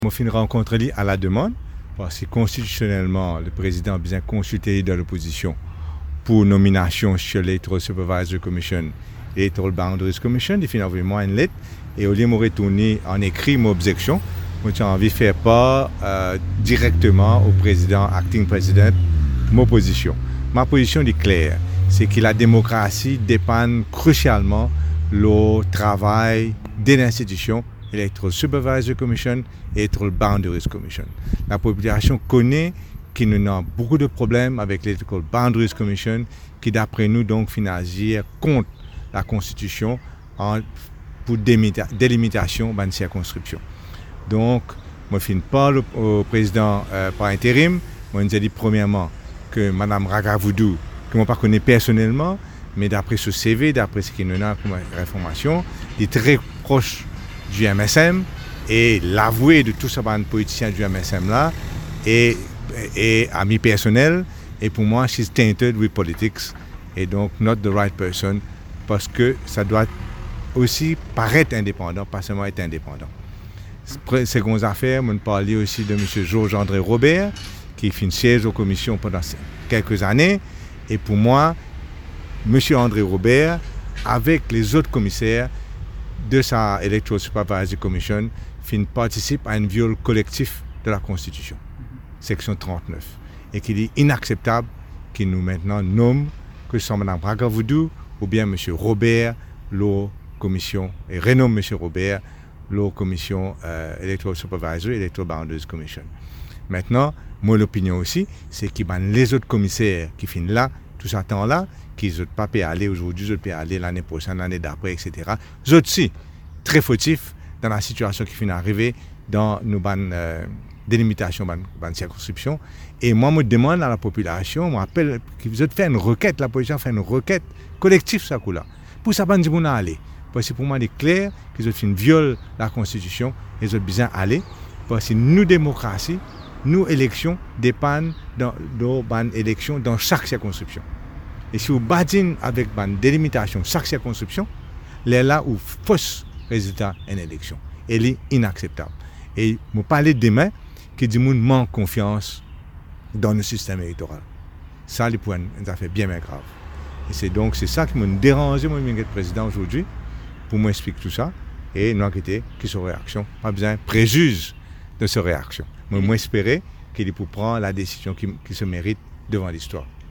Je suis rencontré à la demande, parce que constitutionnellement, le président a besoin de consulter de l'opposition pour nomination sur l'Electoral Supervisory Commission et l'Electoral Boundaries Commission. Il fait envoyer moi une lettre et au lieu de me retourner en écrit mon objection, j'ai envie de faire part directement au président, acting président, ma position. Ma position est claire, c'est que la démocratie dépend crucialement du travail de l'institution Electoral Supervisory Commission et Electoral Boundaries Commission. La population connaît qu'il y a beaucoup de problèmes avec l'Electoral Boundaries Commission qui, d'après nous, donc, agir contre la Constitution pour délimitation de la circonscription. Donc, je ne parle pas au président par intérim. Je dis premièrement que Mme Ragavoudou, que je ne connais pas personnellement, mais d'après ce CV, d'après ce qu'il y a comme information, est très proche du MSM et l'avoué de tout ça par un politicien du MSM là et ami personnel, et pour moi she's tainted with politics et donc not the right person, parce que ça doit aussi paraître indépendant, pas seulement être indépendant. Seconde affaire, on parlait aussi de M. Georges-André Robert qui fait une siège aux commissions pendant quelques années, et pour moi M. André Robert avec les autres commissaires de sa Electoral Supervisory Commission participe à un viol collectif de la Constitution, section 39, et qu'il est inacceptable qu'il nous maintenant nomme que ce soit Mme Ragavoudou ou bien M. Robert, la commission, et renomme M. Robert, la commission Electoral Supervisory, Electoral Boundaries Commission. Maintenant, mon opinion aussi, c'est que les autres commissaires qui finissent là, tout ce temps-là, qu'ils n'ont pas pu aller aujourd'hui, ils ont pu aller l'année prochaine, l'année d'après, etc. Ils aussi très fautifs dans la situation qui finit d'arriver dans nos délimitations de la circonscription. Et moi, je demande à la population, je m'appelle, qu'ils ont fait une requête, la population fait une requête collective, ça coup là. Pour ça, je vais aller. Parce que pour moi, il est clair qu'ils ont fait une viol de la Constitution, et ils ont besoin d'aller. Parce que nous, démocratie, nous, élections, dépendent de l'élection dans chaque circonscription. Et si vous battez avec une délimitation chaque circonscription, c'est là où fausse résultat en élection. Elle est inacceptable. Et je parle demain que du monde manque confiance dans le système électoral. Ça, c'est une affaire bien grave. Et c'est ça qui m'a dérangé, moi, le président aujourd'hui, pour m'expliquer tout ça. Et nous inquiéter que sa réaction, pas besoin de préjuge de sa réaction. Moi, j'espérais qu'il est pour prendre la décision qui se mérite devant l'histoire.